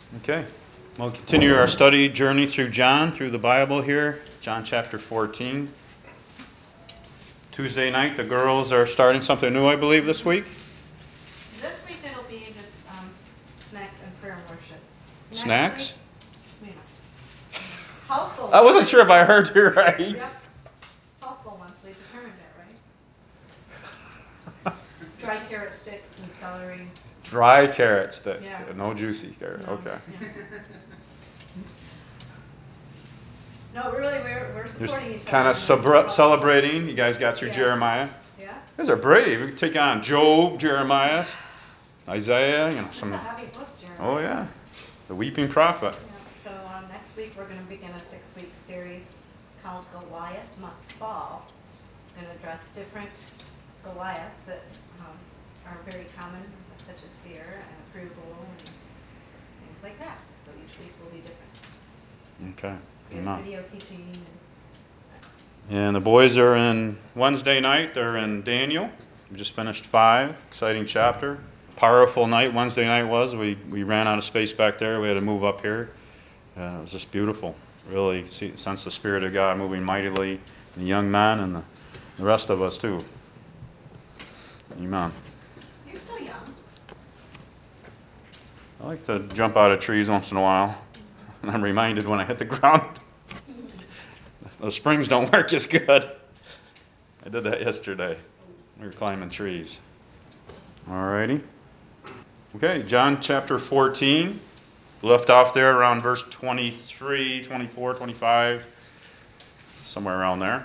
Okay. We'll continue our study journey through John, through the Bible here. John chapter 14. Tuesday night, the girls are starting something new, I believe, this week. This week it'll be just snacks and prayer and worship. Snacks? Next week, healthful. I wasn't sure if I heard you right. Yep. Healthful ones. We determined that, right? Dry carrot sticks and celery. Dry carrot sticks. Yeah. No juicy carrot. No, Okay. yeah. No, we're supporting each other. Kind of celebrating. You guys got through Jeremiah. Yeah. You guys are brave. You take on Job, Jeremiah, Isaiah. Some. That's a heavy book, Jeremiah. Oh yeah, the weeping prophet. Yeah. So next week we're going to begin a 6-week series called Goliath Must Fall. It's going to address different Goliaths that are very common, such as fear and approval and things like that. So each week will be different. Okay. We have video teaching. And the boys are in Wednesday night. They're in Daniel. We just finished 5. Exciting chapter. Powerful night Wednesday night was. We ran out of space back there. We had to move up here. It was just beautiful. Really sense the Spirit of God moving mightily in the young man and the rest of us too. Amen. You're still young. I like to jump out of trees once in a while. And I'm reminded when I hit the ground, those springs don't work as good. I did that yesterday. We were climbing trees. Alrighty. Okay, John chapter 14. Left off there around verse 23, 24, 25, somewhere around there.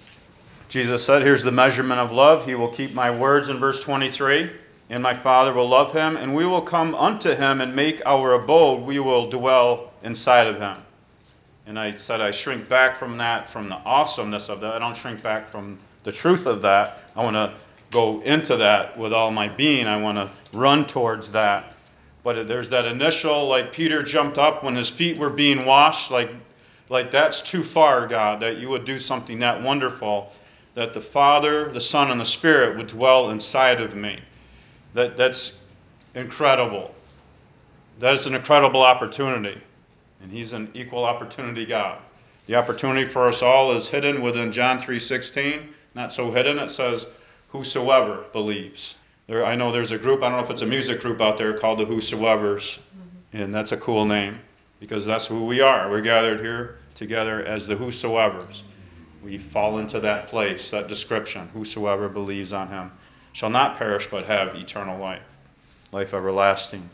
Jesus said, here's the measurement of love. He will keep my words in verse 23. And my Father will love him, and we will come unto him and make our abode. We will dwell inside of him. And I said I shrink back from that, from the awesomeness of that. I don't shrink back from the truth of that. I want to go into that with all my being. I want to run towards that. But there's that initial, like Peter jumped up when his feet were being washed, like that's too far, God, that you would do something that wonderful, that the Father, the Son, and the Spirit would dwell inside of me. That's incredible. That is an incredible opportunity. And he's an equal opportunity God. The opportunity for us all is hidden within John 3:16. Not so hidden, it says, whosoever believes. I know there's a group, I don't know if it's a music group out there called the Whosoevers. And that's a cool name because that's who we are. We're gathered here together as the Whosoevers. We fall into that place, that description. Whosoever believes on him shall not perish but have eternal life, life everlasting.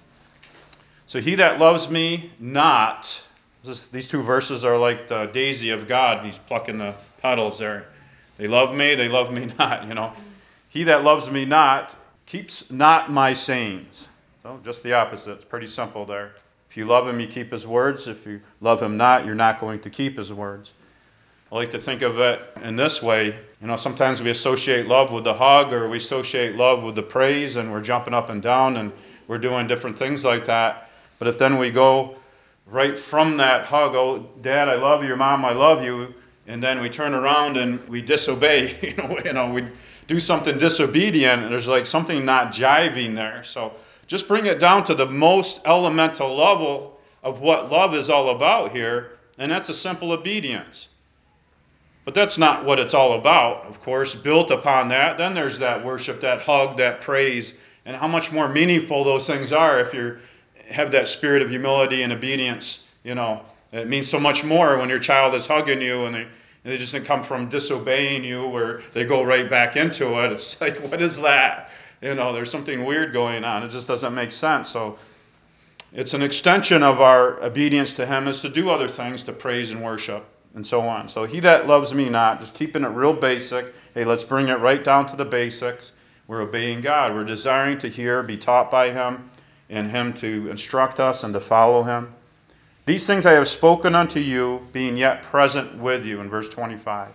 So he that loves me not, these 2 verses are like the daisy of God. He's plucking the petals there. They love me not, He that loves me not keeps not my sayings. So just the opposite. It's pretty simple there. If you love him, you keep his words. If you love him not, you're not going to keep his words. I like to think of it in this way. Sometimes we associate love with the hug, or we associate love with the praise, and we're jumping up and down, and we're doing different things like that. But if then we go right from that hug, oh, Dad, I love you, Mom, I love you, and then we turn around and we disobey, we do something disobedient, and there's like something not jiving there. So just bring it down to the most elemental level of what love is all about here, and that's a simple obedience. But that's not what it's all about, of course. Built upon that, then there's that worship, that hug, that praise, and how much more meaningful those things are if you have that spirit of humility and obedience. It means so much more when your child is hugging you and they just come from disobeying you, where they go right back into it. It's like, what is that? There's something weird going on. It just doesn't make sense. So it's an extension of our obedience to him is to do other things, to praise and worship, and so on. So he that loves me not, just keeping it real basic. Hey, let's bring it right down to the basics. We're obeying God. We're desiring to hear, be taught by him, and him to instruct us and to follow him. These things I have spoken unto you, being yet present with you, in verse 25.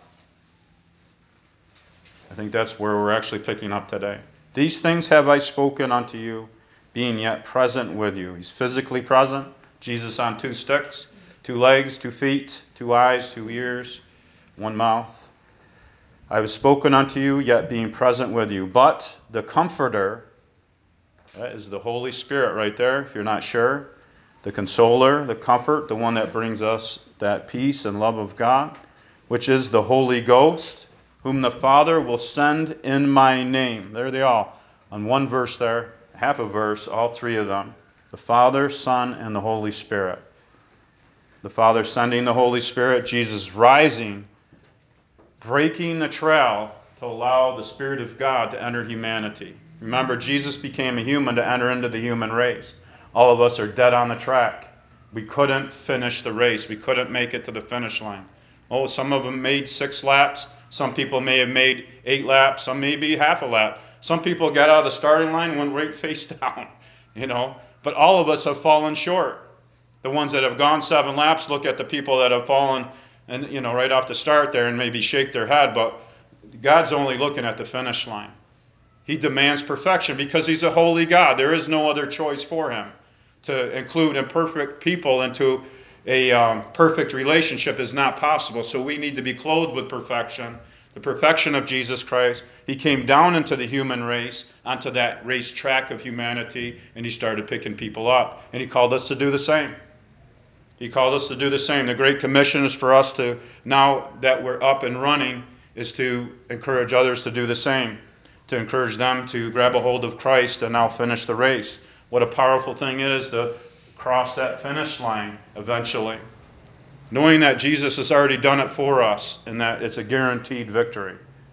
I think that's where we're actually picking up today. These things have I spoken unto you, being yet present with you. He's physically present. Jesus on 2 sticks, 2 legs, 2 feet, 2 eyes, 2 ears, 1 mouth. I have spoken unto you, yet being present with you. But the Comforter, that is the Holy Spirit right there, if you're not sure. the consoler, the comfort, the one that brings us that peace and love of God, which is the Holy Ghost, whom the Father will send in my name. There they are, on one verse there, half a verse, all three of them. The Father, Son, and the Holy Spirit. The Father sending the Holy Spirit, Jesus rising, breaking the trail to allow the Spirit of God to enter humanity. Remember, Jesus became a human to enter into the human race. All of us are dead on the track. We couldn't finish the race. We couldn't make it to the finish line. Oh, some of them made 6 laps. Some people may have made 8 laps. Some maybe half a lap. Some people got out of the starting line and went right face down, But all of us have fallen short. The ones that have gone 7 laps look at the people that have fallen and right off the start there and maybe shake their head, but God's only looking at the finish line. He demands perfection because he's a holy God. There is no other choice for him. To include imperfect people into a perfect relationship is not possible. So we need to be clothed with perfection, the perfection of Jesus Christ. He came down into the human race, onto that racetrack of humanity, and he started picking people up. And he called us to do the same. He called us to do the same. The Great Commission is for us to, now that we're up and running, is to encourage others to do the same, to encourage them to grab a hold of Christ and now finish the race. What a powerful thing it is to cross that finish line eventually, knowing that Jesus has already done it for us and that it's a guaranteed victory.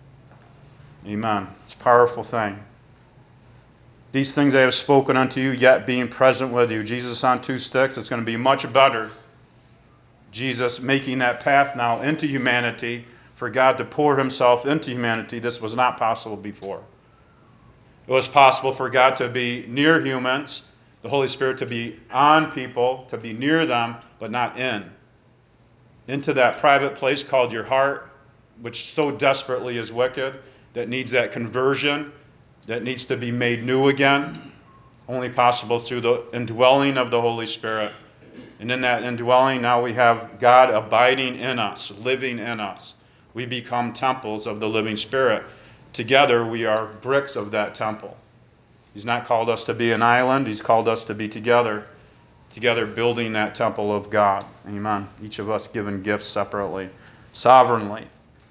Amen. It's a powerful thing. These things I have spoken unto you, yet being present with you. Jesus on 2 sticks, it's going to be much better. Jesus making that path now into humanity, for God to pour himself into humanity. This was not possible before. It was possible for God to be near humans, the Holy Spirit to be on people, to be near them, but not in. Into that private place called your heart, which so desperately is wicked, that needs that conversion, that needs to be made new again, only possible through the indwelling of the Holy Spirit. And in that indwelling, now we have God abiding in us, living in us. We become temples of the living Spirit. Together, we are bricks of that temple. He's not called us to be an island. He's called us to be together building that temple of God. Amen. Each of us given gifts separately, sovereignly.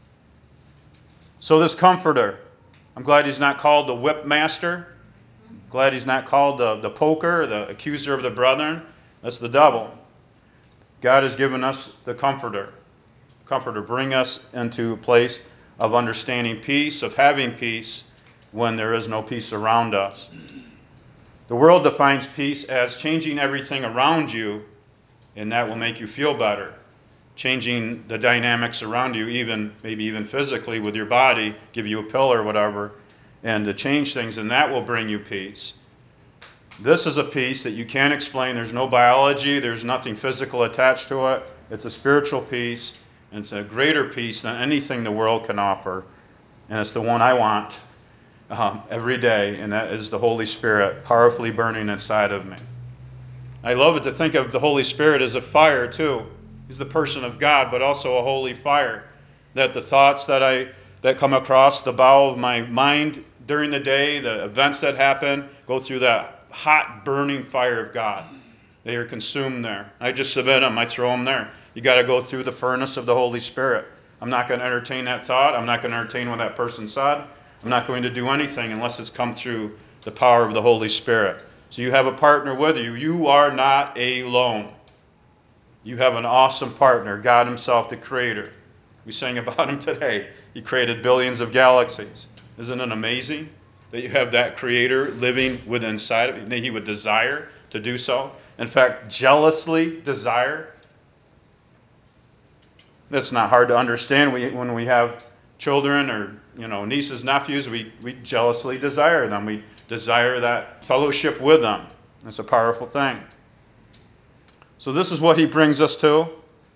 So this comforter, I'm glad he's not called the whip master. Glad he's not called the poker, the accuser of the brethren. That's the devil. God has given us the comforter. Comforter, bring us into a place of understanding peace, of having peace when there is no peace around us. The world defines peace as changing everything around you, and that will make you feel better. Changing the dynamics around you, maybe even physically with your body, give you a pill or whatever, and to change things, and that will bring you peace. This is a peace that you can't explain. There's no biology. There's nothing physical attached to it. It's a spiritual peace, and it's a greater peace than anything the world can offer. And it's the one I want every day, and that is the Holy Spirit powerfully burning inside of me. I love it to think of the Holy Spirit as a fire, too. He's the person of God, but also a holy fire. That the thoughts that come across the bow of my mind during the day, the events that happen, go through that hot, burning fire of God. They are consumed there. I just submit them. I throw them there. You got to go through the furnace of the Holy Spirit. I'm not going to entertain that thought. I'm not going to entertain what that person said. I'm not going to do anything unless it's come through the power of the Holy Spirit. So you have a partner with you. You are not alone. You have an awesome partner, God himself, the Creator. We sang about him today. He created billions of galaxies. Isn't it amazing that you have that Creator living within inside of you, that he would desire to do so? In fact, jealously desire. That's not hard to understand. When we have children or nieces, nephews, we jealously desire them. We desire that fellowship with them. That's a powerful thing. So this is what he brings us to.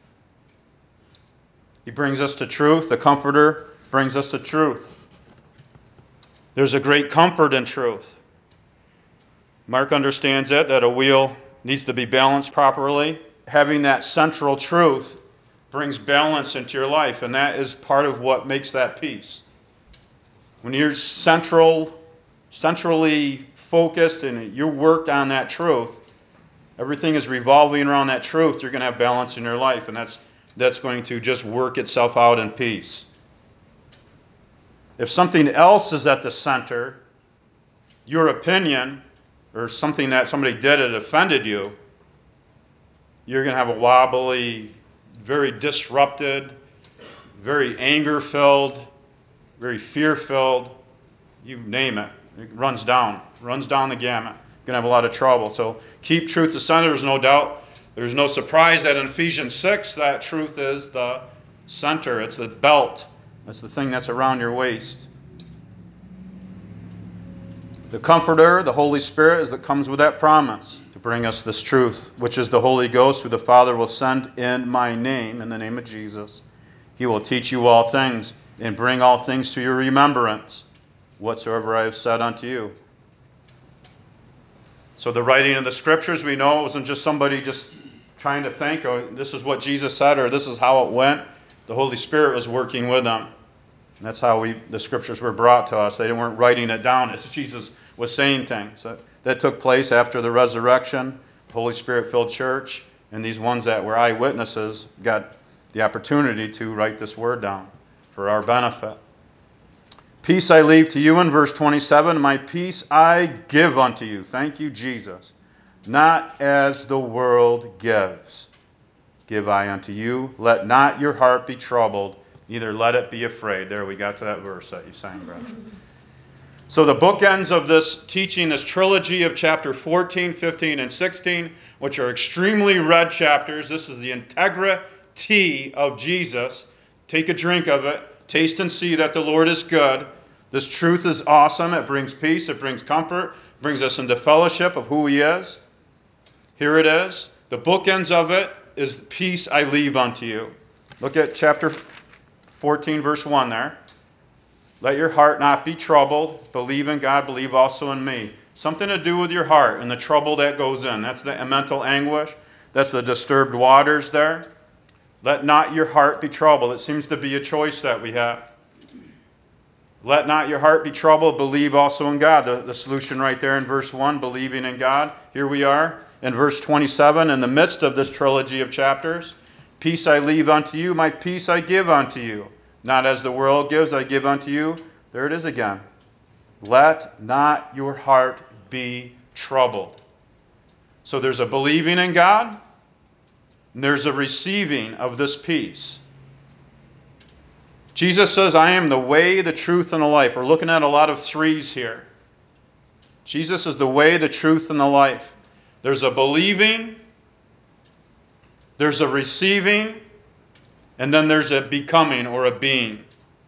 He brings us to truth. The Comforter brings us to truth. There's a great comfort in truth. Mark understands it, that a wheel needs to be balanced properly. Having that central truth brings balance into your life, and that is part of what makes that peace. When you're centrally focused and you're worked on that truth, everything is revolving around that truth, you're going to have balance in your life, and that's going to just work itself out in peace. If something else is at the center, your opinion, or something that somebody did that offended you, you're going to have a wobbly, very disrupted, very anger-filled, very fear-filled, you name it. It runs down the gamut. You're going to have a lot of trouble. So keep truth the center. There's no doubt. There's no surprise that in Ephesians 6, that truth is the center. It's the belt. That's the thing that's around your waist. The Comforter, the Holy Spirit, is that comes with that promise to bring us this truth, which is the Holy Ghost, who the Father will send in my name, in the name of Jesus. He will teach you all things and bring all things to your remembrance, whatsoever I have said unto you. So the writing of the Scriptures, we know it wasn't just somebody just trying to think, oh, this is what Jesus said, or this is how it went. The Holy Spirit was working with them. And that's how the Scriptures were brought to us. They weren't writing it down as Jesus was saying things. That took place after the resurrection, the Holy Spirit-filled church, and these ones that were eyewitnesses got the opportunity to write this word down for our benefit. Peace I leave to you in verse 27. My peace I give unto you. Thank you, Jesus. Not as the world gives, give I unto you. Let not your heart be troubled, neither let it be afraid. There, we got to that verse that you sang, Gretchen. So the bookends of this teaching, this trilogy of chapter 14, 15, and 16, which are extremely read chapters. This is the integrity of Jesus. Take a drink of it. Taste and see that the Lord is good. This truth is awesome. It brings peace. It brings comfort. It brings us into fellowship of who He is. Here it is. The bookends of it is peace I leave unto you. Look at chapter 14, verse 1 there. Let your heart not be troubled. Believe in God. Believe also in me. Something to do with your heart and the trouble that goes in. That's the mental anguish. That's the disturbed waters there. Let not your heart be troubled. It seems to be a choice that we have. Let not your heart be troubled. Believe also in God. The solution right there in verse 1, believing in God. Here we are in verse 27, in the midst of this trilogy of chapters. Peace I leave unto you. My peace I give unto you. Not as the world gives, I give unto you. There it is again. Let not your heart be troubled. So there's a believing in God, and there's a receiving of this peace. Jesus says, I am the way, the truth, and the life. We're looking at a lot of threes here. Jesus is the way, the truth, and the life. There's a believing, there's a receiving, and then there's a becoming or a being.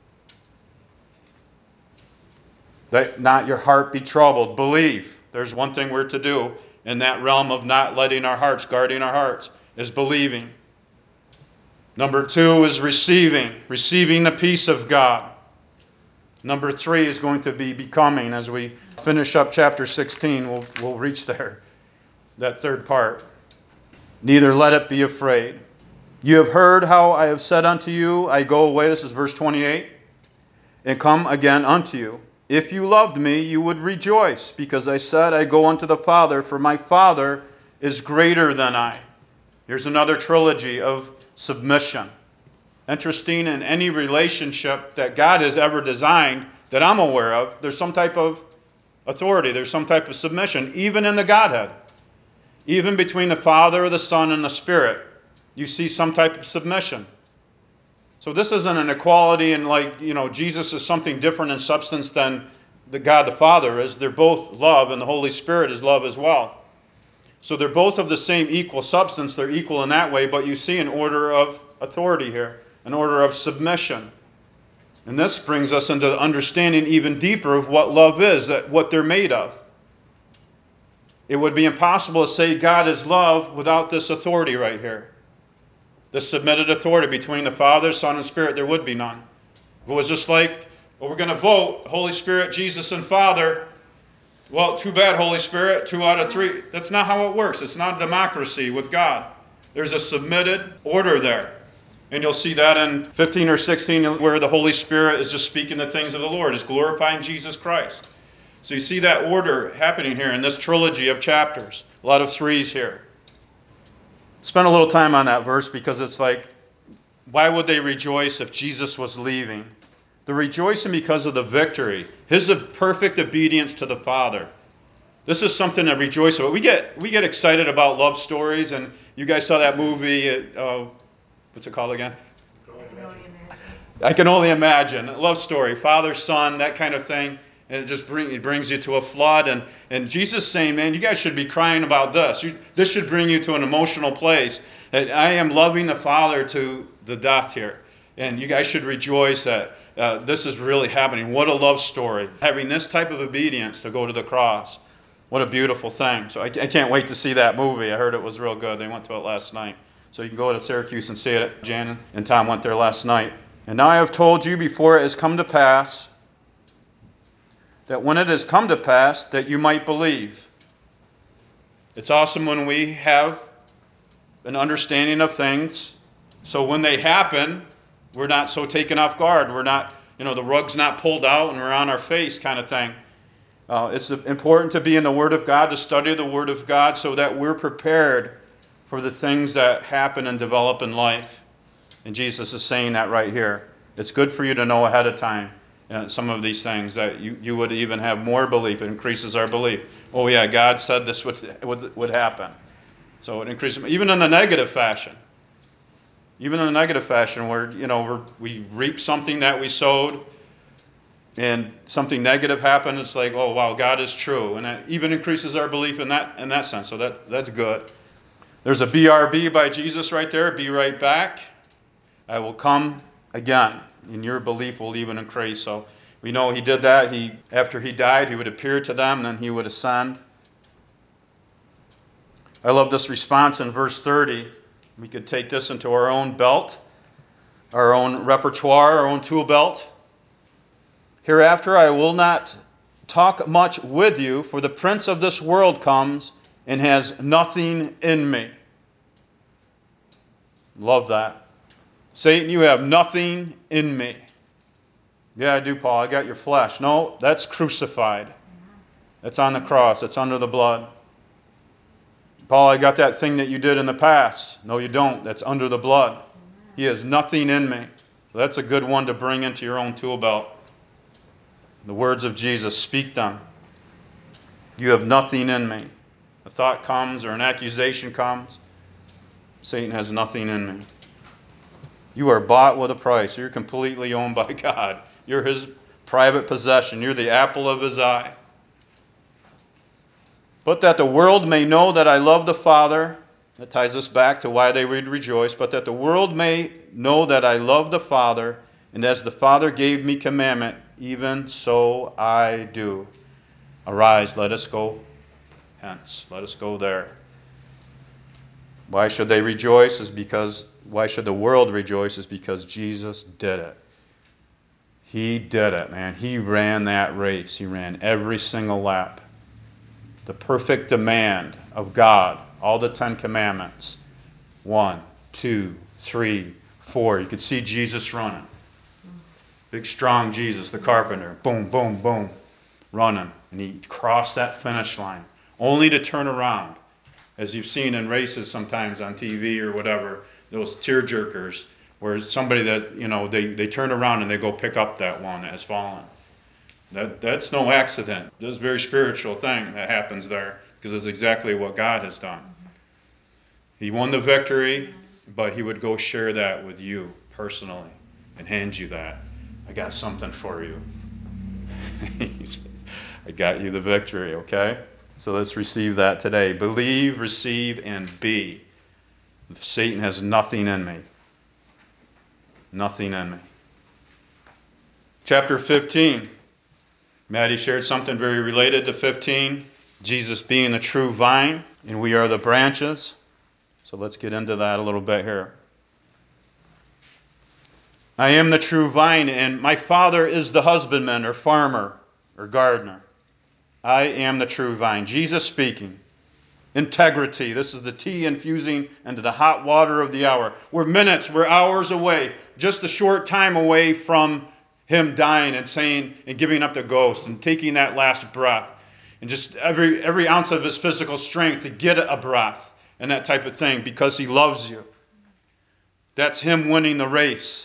Let not your heart be troubled. Believe. There's one thing we're to do in that realm of not letting our hearts, guarding our hearts, is believing. Number 2 is receiving the peace of God. Number 3 is going to be becoming. As we finish up chapter 16, we'll reach there, that third part. Neither let it be afraid. You have heard how I have said unto you, I go away, this is verse 28, and come again unto you. If you loved me, you would rejoice, because I said, I go unto the Father, for my Father is greater than I. Here's another trilogy of submission. Interesting, in any relationship that God has ever designed that I'm aware of, there's some type of authority, there's some type of submission, even in the Godhead. Even between the Father, the Son, and the Spirit, you see some type of submission. So this isn't an equality and Jesus is something different in substance than the God the Father is. They're both love, and the Holy Spirit is love as well. So they're both of the same equal substance. They're equal in that way, but you see an order of authority here, an order of submission. And this brings us into understanding even deeper of what love is, what they're made of. It would be impossible to say God is love without this authority right here. This submitted authority between the Father, Son, and Spirit, there would be none. If it was just like, well, we're going to vote, Holy Spirit, Jesus, and Father. Well, too bad, Holy Spirit, 2 out of 3. That's not how it works. It's not democracy with God. There's a submitted order there. And you'll see that in 15 or 16 where the Holy Spirit is just speaking the things of the Lord, is glorifying Jesus Christ. So you see that order happening here in this trilogy of chapters. A lot of threes here. Spend a little time on that verse because it's like, why would they rejoice if Jesus was leaving? They're rejoicing because of the victory, his perfect obedience to the Father. This is something to rejoice about. We get excited about love stories, and you guys saw that movie. What's it called again? I Can Only Imagine. Love story, father, son, that kind of thing. And it brings you to a flood. And Jesus is saying, man, you guys should be crying about this. This should bring you to an emotional place. That I am loving the Father to the death here. And you guys should rejoice that this is really happening. What a love story. Having this type of obedience to go to the cross. What a beautiful thing. So I can't wait to see that movie. I heard it was real good. They went to it last night. So you can go to Syracuse and see it. Jan and Tom went there last night. And now I have told you before it has come to pass, that when it has come to pass, that you might believe. It's awesome when we have an understanding of things. So when they happen, we're not so taken off guard. We're not, the rug's not pulled out and we're on our face kind of thing. It's important to be in the Word of God, to study the Word of God so that we're prepared for the things that happen and develop in life. And Jesus is saying that right here. It's good for you to know ahead of time some of these things, that you would even have more belief. It increases our belief. Oh yeah, God said this would happen. So it increases, even in the negative fashion. Even in the negative fashion where, we reap something that we sowed and something negative happened, it's like, oh wow, God is true. And that even increases our belief in that sense. So that's good. There's a BRB by Jesus right there. Be right back. I will come again, and your belief will even increase. So we know he did that. After he died, he would appear to them, then he would ascend. I love this response in verse 30. We could take this into our own belt, our own repertoire, our own tool belt. Hereafter I will not talk much with you, for the prince of this world comes and has nothing in me. Love that. Satan, you have nothing in me. Yeah, I do, Paul. I got your flesh. No, that's crucified. That's on the cross. That's under the blood. Paul, I got that thing that you did in the past. No, you don't. That's under the blood. He has nothing in me. That's a good one to bring into your own tool belt. The words of Jesus, speak them. You have nothing in me. A thought comes or an accusation comes. Satan has nothing in me. You are bought with a price. You're completely owned by God. You're his private possession. You're the apple of his eye. But that the world may know that I love the Father. That ties us back to why they would rejoice. But that the world may know that I love the Father, and as the Father gave me commandment, even so I do. Arise, let us go hence. Let us go there. Why should they rejoice? Why should the world rejoice? Is because Jesus did it. He did it, man. He ran that race. He ran every single lap. The perfect demand of God, all the 10 commandments. 1, 2, 3, 4. You could see Jesus running. Big, strong Jesus, the carpenter. Boom, boom, boom. Running. And he crossed that finish line, only to turn around. As you've seen in races sometimes on TV or whatever, those tear jerkers, where somebody that, they turn around and they go pick up that one that has fallen. That's no accident. This is a very spiritual thing that happens there, because it's exactly what God has done. He won the victory, but he would go share that with you personally and hand you that. I got something for you. I got you the victory, okay? So let's receive that today. Believe, receive, and be. Satan has nothing in me. Nothing in me. Chapter 15. Maddie shared something very related to 15. Jesus being the true vine, and we are the branches. So let's get into that a little bit here. I am the true vine, and my Father is the husbandman or farmer or gardener. I am the true vine. Jesus speaking. Integrity. This is the tea infusing into the hot water of the hour. We're minutes, we're hours away, just a short time away from him dying and saying and giving up the ghost and taking that last breath. And just every ounce of his physical strength to get a breath. and that type of thing because he loves you. That's him winning the race.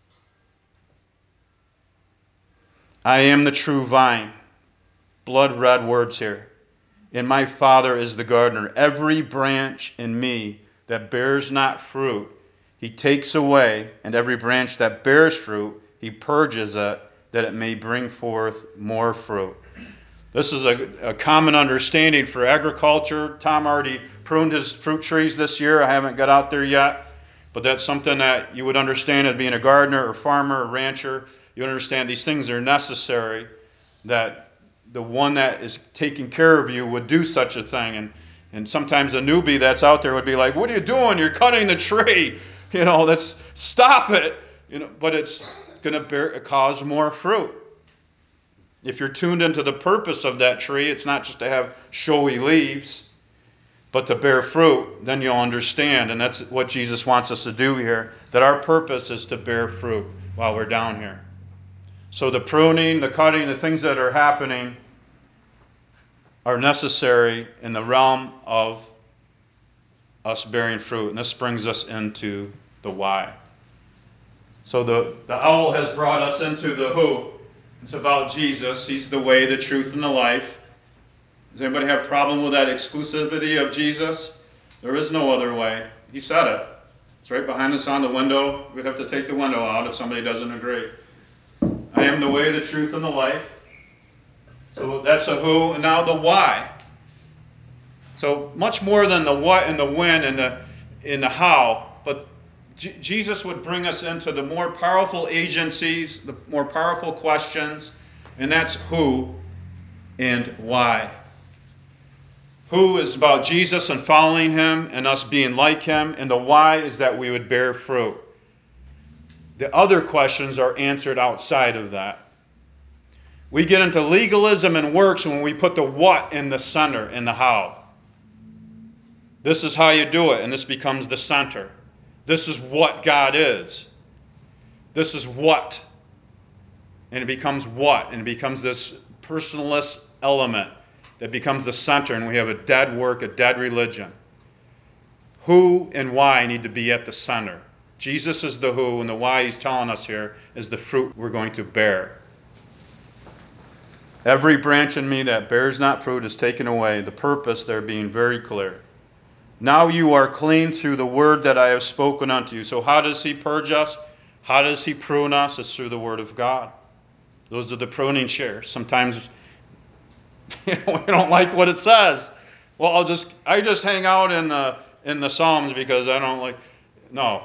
I am the true vine. Blood red words here. And my Father is the gardener. Every branch in me that bears not fruit, he takes away, and every branch that bears fruit, he purges it, that it may bring forth more fruit. This is a common understanding for agriculture. Tom already pruned his fruit trees this year. I haven't got out there yet, but that's something that you would understand as being a gardener or farmer or rancher. You understand these things are necessary, that the one that is taking care of you would do such a thing. And sometimes a newbie that's out there would be like, what are you doing? You're cutting the tree. That's stop it. But it's going to cause more fruit. If you're tuned into the purpose of that tree, it's not just to have showy leaves, but to bear fruit, then you'll understand. And that's what Jesus wants us to do here, that our purpose is to bear fruit while we're down here. So the pruning, the cutting, the things that are happening are necessary in the realm of us bearing fruit. And this brings us into the why. So the owl has brought us into the who. It's about Jesus. He's the way, the truth, and the life. Does anybody have a problem with that exclusivity of Jesus? There is no other way. He said it. It's right behind us on the window. We'd have to take the window out if somebody doesn't agree. I am the way, the truth, and the life. So that's the who, and now the why. So much more than the what and the when and the how, but Jesus would bring us into the more powerful agencies, the more powerful questions, and that's who and why. Who is about Jesus and following him and us being like him, and the why is that we would bear fruit. The other questions are answered outside of that. We get into legalism and works when we put the what in the center and the how. This is how you do it, and this becomes the center. This is what God is. This is what. And it becomes what, and it becomes this personalist element that becomes the center, and we have a dead work, a dead religion. Who and why need to be at the center. Jesus is the who, and the why he's telling us here is the fruit we're going to bear. Every branch in me that bears not fruit is taken away. The purpose there being very clear. Now you are clean through the word that I have spoken unto you. So how does he purge us? How does he prune us? It's through the word of God. Those are the pruning shares. Sometimes we don't like what it says. Well, I just hang out in the Psalms because I don't like. No.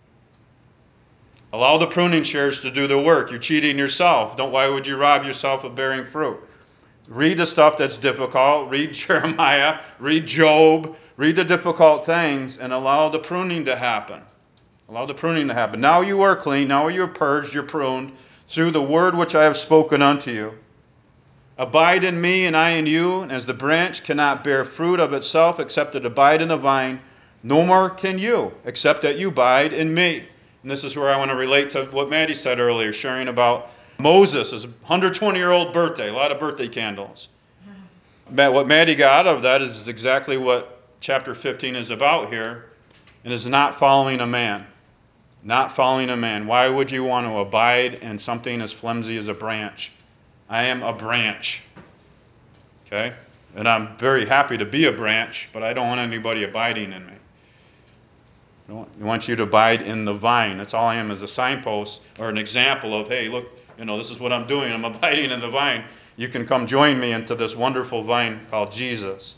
Allow the pruning shares to do the work. You're cheating yourself. Why would you rob yourself of bearing fruit? Read the stuff that's difficult. Read Jeremiah. Read Job. Read the difficult things and allow the pruning to happen. Allow the pruning to happen. Now you are clean. Now you are purged. You're pruned through the word which I have spoken unto you. Abide in me and I in you. And as the branch cannot bear fruit of itself except it abide in the vine, no more can you except that you abide in me. And this is where I want to relate to what Maddie said earlier, sharing about Moses' 120-year-old birthday, a lot of birthday candles. What Maddie got out of that is exactly what chapter 15 is about here, and is not following a man. Not following a man. Why would you want to abide in something as flimsy as a branch? I am a branch. Okay? And I'm very happy to be a branch, but I don't want anybody abiding in me. I want you to abide in the vine. That's all I am, is a signpost or an example of, hey, look, this is what I'm doing. I'm abiding in the vine. You can come join me into this wonderful vine called Jesus.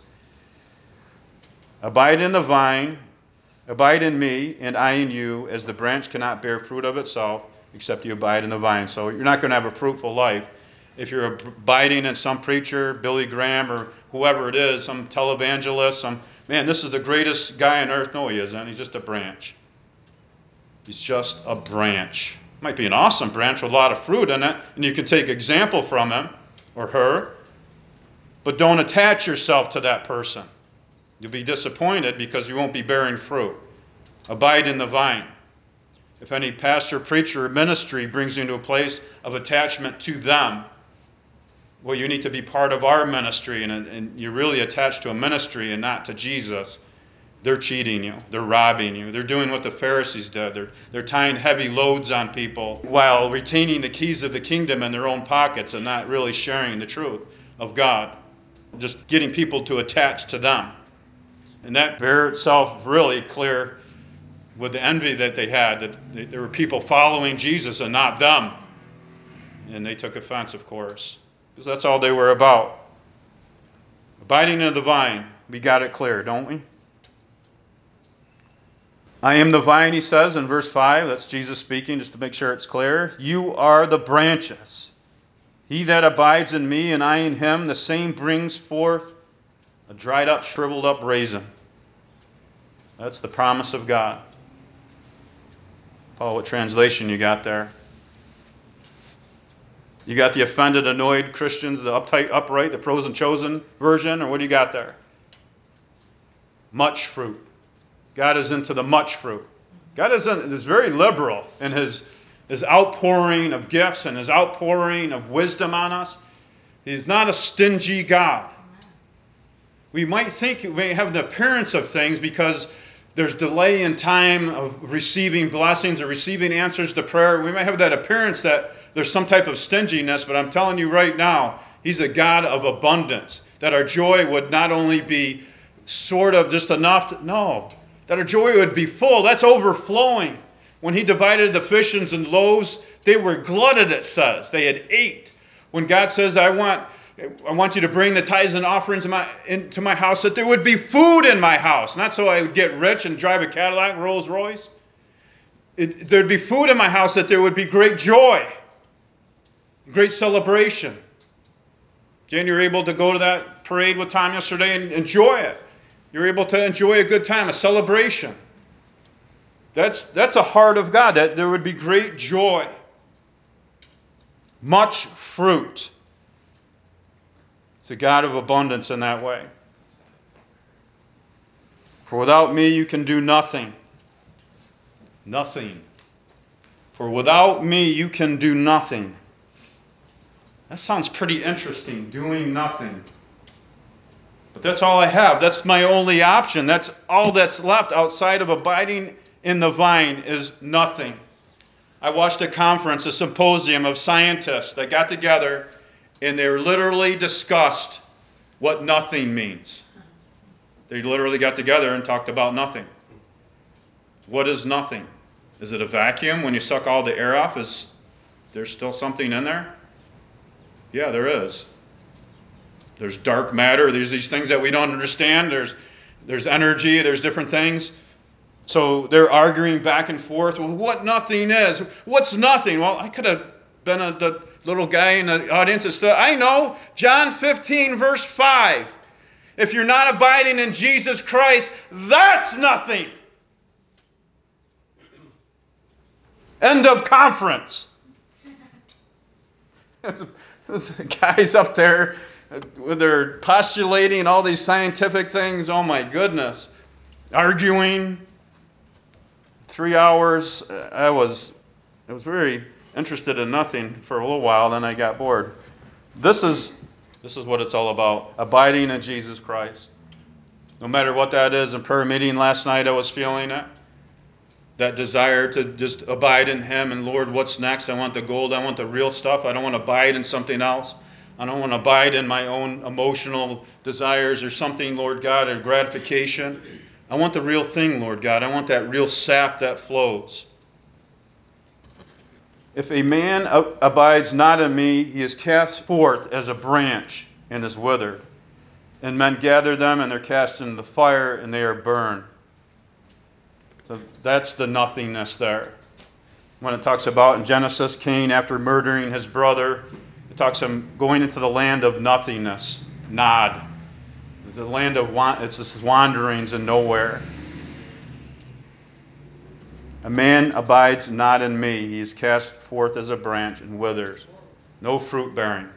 Abide in the vine, abide in me, and I in you, as the branch cannot bear fruit of itself, except you abide in the vine. So you're not going to have a fruitful life if you're abiding in some preacher, Billy Graham, or whoever it is, some televangelist, man, this is the greatest guy on earth. No, he isn't. He's just a branch. He's just a branch. Might be an awesome branch with a lot of fruit in it, and you can take example from him or her, but don't attach yourself to that person. You'll be disappointed because you won't be bearing fruit. Abide in the vine. If any pastor, preacher, or ministry brings you into a place of attachment to them, well, you need to be part of our ministry, and you're really attached to a ministry and not to Jesus. They're cheating you. They're robbing you. They're doing what the Pharisees did. They're tying heavy loads on people while retaining the keys of the kingdom in their own pockets and not really sharing the truth of God. Just getting people to attach to them. And that bear itself really clear with the envy that they had, that there were people following Jesus and not them. And they took offense, of course, because that's all they were about. Abiding in the vine. We got it clear, don't we? I am the vine, he says in verse 5. That's Jesus speaking, just to make sure it's clear. You are the branches. He that abides in me and I in him, the same brings forth a dried up, shriveled up raisin. That's the promise of God. Paul, what translation you got there? You got the offended, annoyed Christians, the uptight, upright, the pros and chosen version, or what do you got there? Much fruit. God is into the much fruit. God is very liberal in his outpouring of gifts and his outpouring of wisdom on us. He's not a stingy God. We might think we may have the appearance of things because there's delay in time of receiving blessings or receiving answers to prayer. We might have that appearance that there's some type of stinginess, but I'm telling you right now, he's a God of abundance. That our joy would not only be sort of just enough that our joy would be full. That's overflowing. When he divided the fishes and loaves, they were glutted, it says. They had ate. When God says, I want you to bring the tithes and offerings into my house, that there would be food in my house. Not so I would get rich and drive a Cadillac, Rolls Royce. There'd be food in my house, that there would be great joy, great celebration. Jan, you were able to go to that parade with Tom yesterday and enjoy it. You're able to enjoy a good time, a celebration. That's a heart of God, that there would be great joy. Much fruit. It's a God of abundance in that way. For without me you can do nothing. Nothing. For without me you can do nothing. That sounds pretty interesting, doing nothing. But that's all I have. That's my only option. That's all that's left outside of abiding in the vine is nothing. I watched a conference, a symposium of scientists that got together and they literally discussed what nothing means. They literally got together and talked about nothing. What is nothing? Is it a vacuum when you suck all the air off? Is there still something in there? Yeah, there is. There's dark matter. There's these things that we don't understand. There's energy. There's different things. So they're arguing back and forth. Well, what nothing is? What's nothing? Well, I could have been the little guy in the audience and said, I know. John 15, verse 5. If you're not abiding in Jesus Christ, that's nothing. End of conference. This guy's up there with their postulating all these scientific things. Oh my goodness. Arguing. 3 hours. I was very interested in nothing for a little while, then I got bored. This is what it's all about. Abiding in Jesus Christ. No matter what that is. In prayer meeting last night I was feeling it. That desire to just abide in him. And Lord, what's next? I want the gold. I want the real stuff. I don't want to abide in something else. I don't want to abide in my own emotional desires or something, Lord God, or gratification. I want the real thing, Lord God. I want that real sap that flows. If a man abides not in me, he is cast forth as a branch and is withered. And men gather them, and they're cast into the fire, and they are burned. So that's the nothingness there. When it talks about in Genesis, Cain, after murdering his brother, it talks of him going into the land of nothingness, Nod. The land of it's just wanderings and nowhere. A man abides not in me. He is cast forth as a branch and withers. No fruit bearing.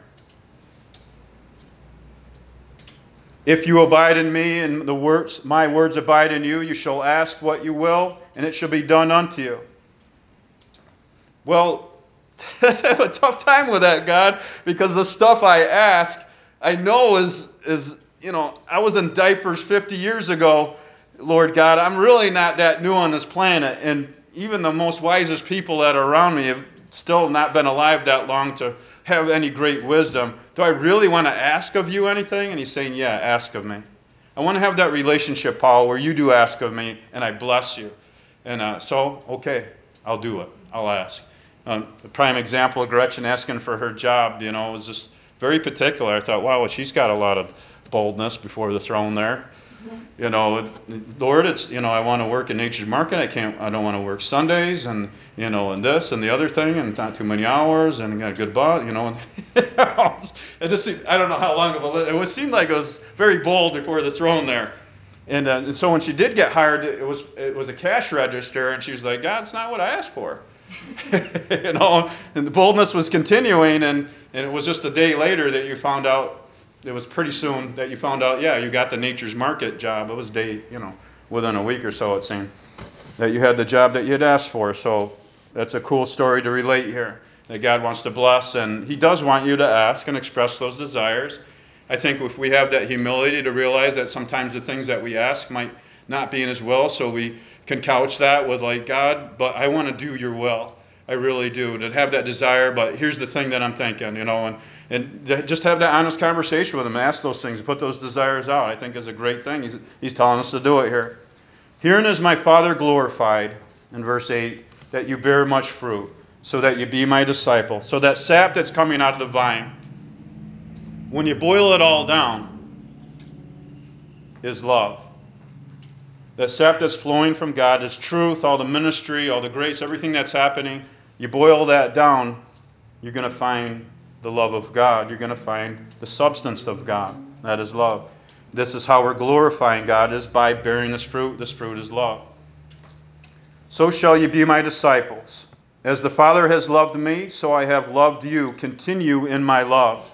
If you abide in me and my words abide in you, you shall ask what you will, and it shall be done unto you. Well, I have a tough time with that, God, because the stuff I ask, I know is I was in diapers 50 years ago. Lord God, I'm really not that new on this planet, and even the most wisest people that are around me have still not been alive that long to have any great wisdom. Do I really want to ask of you anything? And he's saying, yeah, ask of me. I want to have that relationship, Paul, where you do ask of me, and I bless you. And okay, I'll do it. I'll ask. The prime example of Gretchen asking for her job, was just very particular. I thought, wow, well, she's got a lot of boldness before the throne there. Lord, I want to work in Nature's Market. I don't want to work Sundays, and and this and the other thing, and not too many hours, and got a good boss, it just seemed, I don't know how long of it seemed like it was very bold before the throne there. And so when she did get hired, it was a cash register, and she was like, God, it's not what I asked for. And the boldness was continuing, and it was just a day later that you found out. It was pretty soon that you found out, yeah, you got the Nature's Market job. It was within a week or so, it seemed, that you had the job that you had asked for. So that's a cool story to relate here, that God wants to bless, and he does want you to ask and express those desires. I think if we have that humility to realize that sometimes the things that we ask might not be in his will, so we can couch that with like, God, but I want to do your will. I really do. To have that desire, but here's the thing that I'm thinking, and just have that honest conversation with him, ask those things, put those desires out, I think is a great thing. He's telling us to do it here. Herein is my Father glorified, in verse 8, that you bear much fruit, so that you be my disciple. So that sap that's coming out of the vine, when you boil it all down, is love. That sap that's flowing from God is truth, all the ministry, all the grace, everything that's happening. You boil that down, you're going to find the love of God. You're going to find the substance of God. That is love. This is how we're glorifying God, is by bearing this fruit. This fruit is love. So shall you be my disciples. As the Father has loved me, so I have loved you. Continue in my love.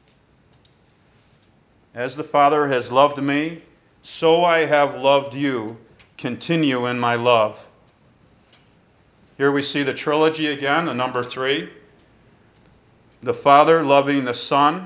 As the Father has loved me, so I have loved you. Continue in my love. Here we see the trilogy again, the number 3. The Father loving the Son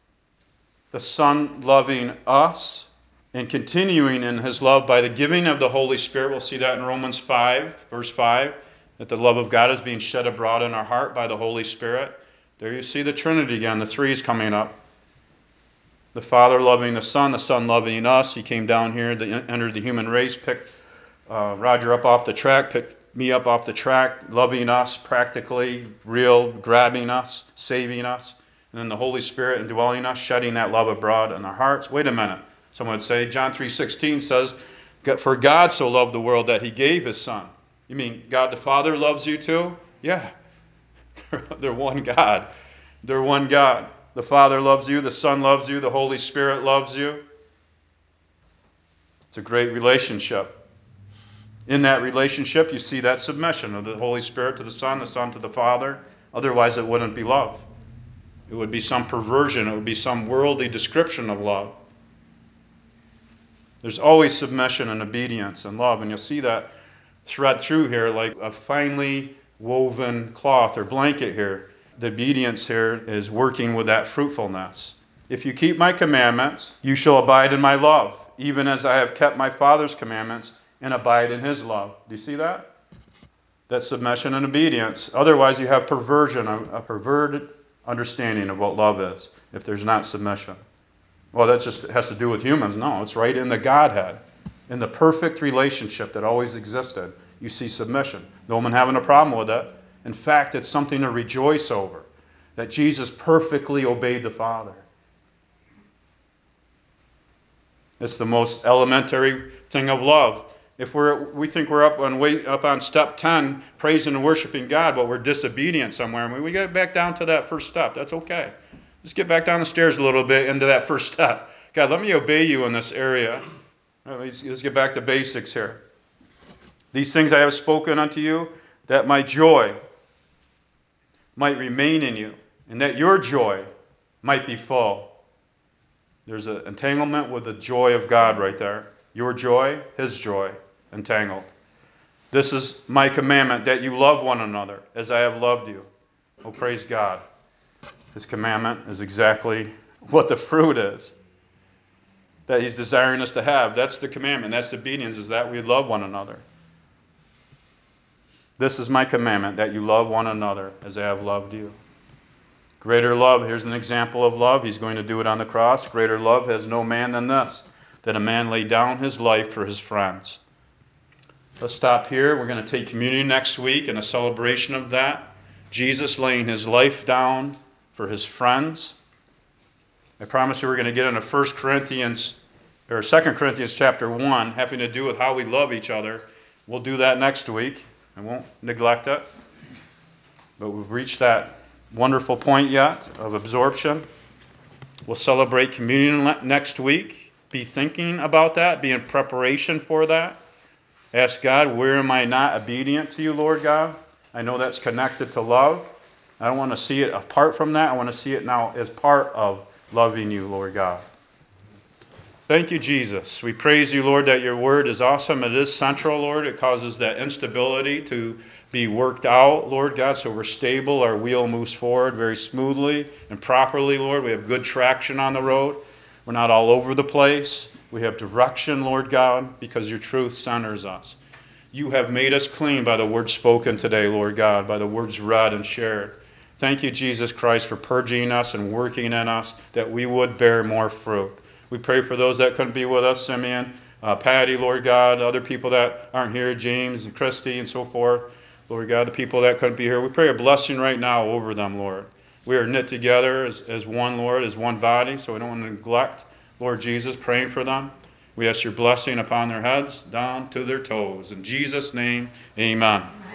loving us, and continuing in his love by the giving of the Holy Spirit. We'll see that in Romans 5, verse 5, that the love of God is being shed abroad in our heart by the Holy Spirit. There you see the Trinity again, the 3 is coming up. The Father loving the Son loving us. He came down here, entered the human race, picked Roger up off the track, picked me up off the track, loving us practically, real, grabbing us, saving us. And then the Holy Spirit indwelling us, shedding that love abroad in our hearts. Wait a minute. Someone would say, John 3:16 says, for God so loved the world that he gave his Son. You mean God the Father loves you too? Yeah. They're one God. They're one God. The Father loves you, the Son loves you, the Holy Spirit loves you. It's a great relationship. In that relationship, you see that submission of the Holy Spirit to the Son to the Father. Otherwise, it wouldn't be love. It would be some perversion. It would be some worldly description of love. There's always submission and obedience and love, and you'll see that thread through here like a finely woven cloth or blanket here. The obedience here is working with that fruitfulness. If you keep my commandments, you shall abide in my love, even as I have kept my Father's commandments and abide in his love. Do you see that? That's submission and obedience. Otherwise, you have perversion, a perverted understanding of what love is, if there's not submission. Well, that just has to do with humans. No, it's right in the Godhead. In the perfect relationship that always existed, you see submission. No one having a problem with it. In fact, it's something to rejoice over, that Jesus perfectly obeyed the Father. It's the most elementary thing of love. If we think we're up on step 10, praising and worshiping God, but we're disobedient somewhere, and we get back down to that first step. That's okay. Just get back down the stairs a little bit into that first step. God, let me obey you in this area. Let's get back to basics here. These things I have spoken unto you, that my joy might remain in you, and that your joy might be full. There's an entanglement with the joy of God right there. Your joy, his joy, entangled. This is my commandment, that you love one another as I have loved you. Oh, praise God. His commandment is exactly what the fruit is. that he's desiring us to have. That's the commandment. That's the obedience, is that we love one another. This is my commandment, that you love one another as I have loved you. Greater love, here's an example of love. He's going to do it on the cross. Greater love has no man than this, that a man lay down his life for his friends. Let's stop here. We're going to take communion next week in a celebration of that. Jesus laying his life down for his friends. I promise you we're going to get into 2 Corinthians chapter 1, having to do with how we love each other. We'll do that next week. I won't neglect it. But we've reached that wonderful point yet of absorption. We'll celebrate communion next week. Be thinking about that. Be in preparation for that. Ask God, where am I not obedient to you, Lord God? I know that's connected to love. I don't want to see it apart from that. I want to see it now as part of loving you, Lord God. Thank you, Jesus. We praise you, Lord, that your word is awesome. It is central, Lord. It causes that instability to be worked out, Lord God, so we're stable. Our wheel moves forward very smoothly and properly, Lord. We have good traction on the road. We're not all over the place. We have direction, Lord God, because your truth centers us. You have made us clean by the words spoken today, Lord God, by the words read and shared. Thank you, Jesus Christ, for purging us and working in us that we would bear more fruit. We pray for those that couldn't be with us, Simeon, Patty, Lord God, other people that aren't here, James and Christy and so forth. Lord God, the people that couldn't be here, we pray a blessing right now over them, Lord. We are knit together as one, Lord, as one body, so we don't want to neglect, Lord Jesus, praying for them. We ask your blessing upon their heads, down to their toes. In Jesus' name, amen.